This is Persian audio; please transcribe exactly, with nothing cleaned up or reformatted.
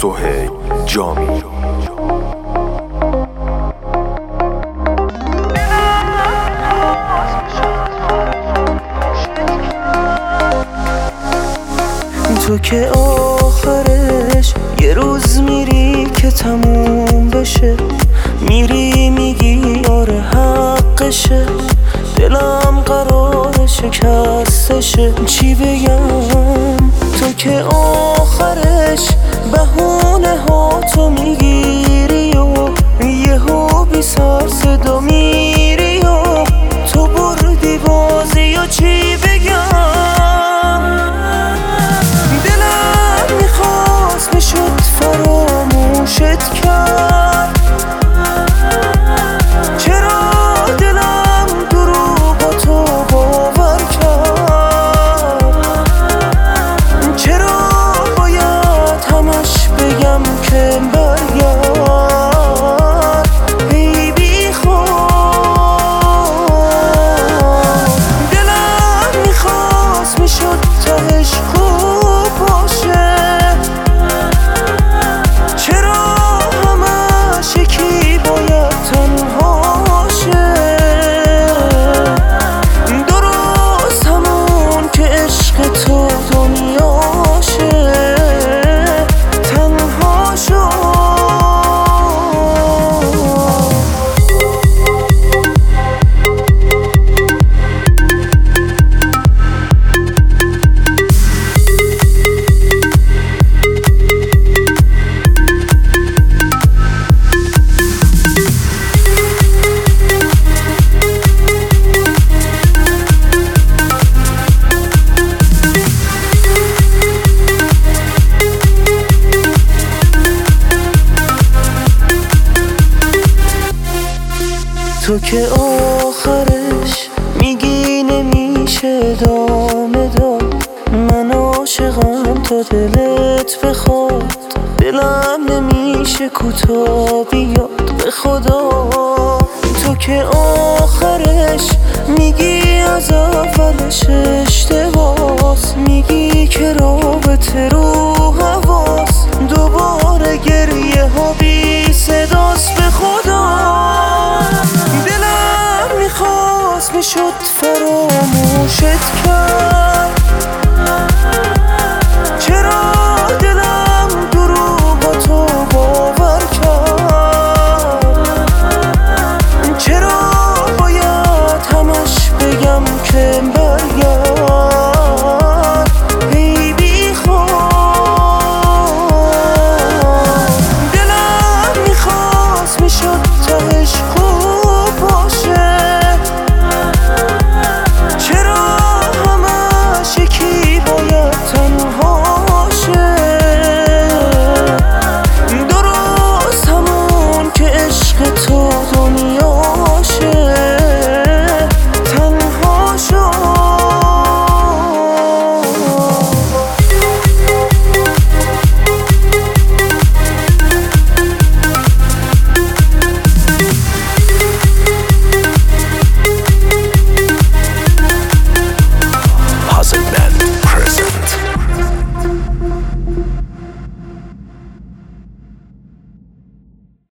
سهیل جامی. تو که آخرش یه روز میری که تموم بشه، میری میگی آره حقشه، دلم قرار شکستشه. چی بگم تو که آخرش بهونه ها تو میگیری و یهو بی سر صدا میری و تو بردی بازی و چی بگم. دلم میخواست میشد فراموشت کرد، چرا دلم دروغاتو باور کرد، چرا باید همش بگم که برگرد ای بی خود. دلم میخواست میشد تهش خوب باشه، چرا همش یکی باید تنها شه. درست همون که عشق تو دنیاشه تنها شد. تو که آخرش میگی نمیشه ادامه داد، من عاشقم تا دلت بخواد، دلم نمیشه کوتاه بیاد به خدا. تو که آخرش میگی از اولش اشتباس، میگی که رابطه رو